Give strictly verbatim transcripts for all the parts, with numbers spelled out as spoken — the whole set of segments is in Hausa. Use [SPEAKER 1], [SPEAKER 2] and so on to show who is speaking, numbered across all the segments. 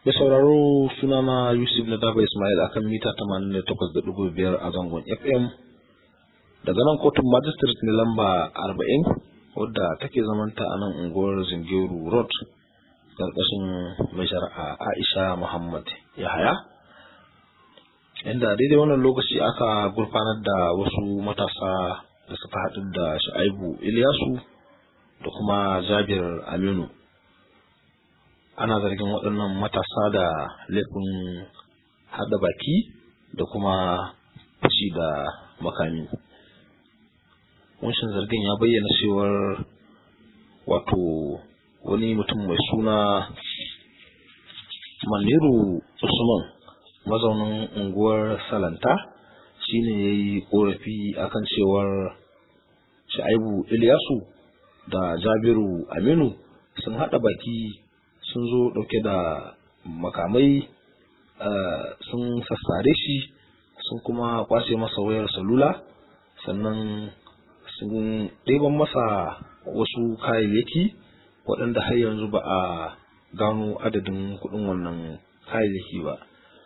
[SPEAKER 1] Mai sauraro sunana Yusuf Nadaba Ismail akan mita tamanin da takwas da ɗigo biyar a zangon F M daga nan kotun magistrate ne lamba arba'in wadda take zamanta a nan unguwar Zingeru Road ƙarƙashin mai shari'a Aisha Muhammad Yahaya, inda daidai wannan lokaci aka gurfanar da wasu matasa da suka haɗu da Shu'aibu Ilyasu da kuma Jabir Aminu. Ana zargin waɗannan matasa da laifin haɗa baki da kuma fashi da makami. Wanshin zargin ya bayyana cewar wato wani mutum mai suna Maniru Usman mazaunin unguwar Salanta shine ya yi ƙorafi akan cewar Shu'aibu Ilyasu da Jabiru Aminu sun haɗa baki sun zo ɗauke da makamai, sun sassare shi, sun kuma kwace masa wayar salula, sannan sun ɗeban masa wasu kayayyaki waɗanda har yanzu ba a gano adadin kuɗin wannan kayayyaki ba.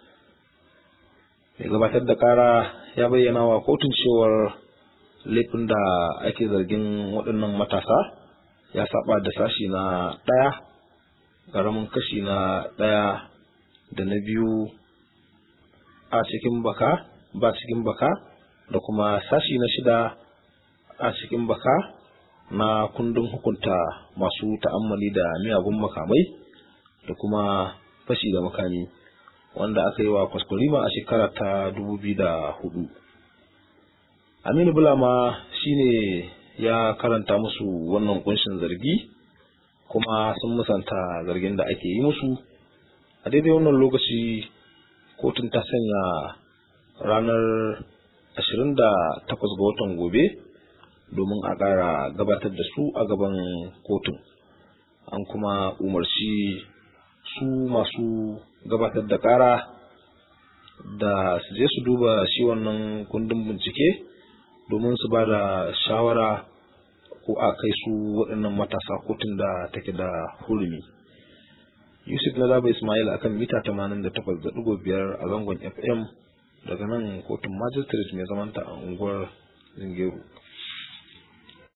[SPEAKER 1] Mai gabatar da ƙara ya bayyana wa kotun cewar laifin da ake zargin waɗannan matasa ya saba da sashi na ɗaya ƙaramin kashi na ɗaya da na biyu a cikin baka ba cikin baka da kuma sashi na shida a cikin baka na kundin hukunta masu ta'ammali da miyagun makamai da kuma fashi da makami wanda aka yi wa kwaskwarima a shekara ta dubu biyu da hudu. Aminu Bulama shine ya karanta musu wannan kunshin zargi kuma sun musanta zargin da ake yi musu. A daidai wannan lokaci kotun ta sanya ranar ashirin da takwas ga watan gobe domin a ƙara gabatar da su a gaban kotun. An kuma umarci su masu gabatar da ƙara da su je su duba shi wannan kundin bincike domin su ba da shawara ko a kai su waɗannan matasa kotun da take da hurumi. Yusuf Nadaba Ismail akan mita tamanin da takwas da ɗigo biyar a zangon F M daga nan kotun magistrate mai zamanta a unguwar Zingeru.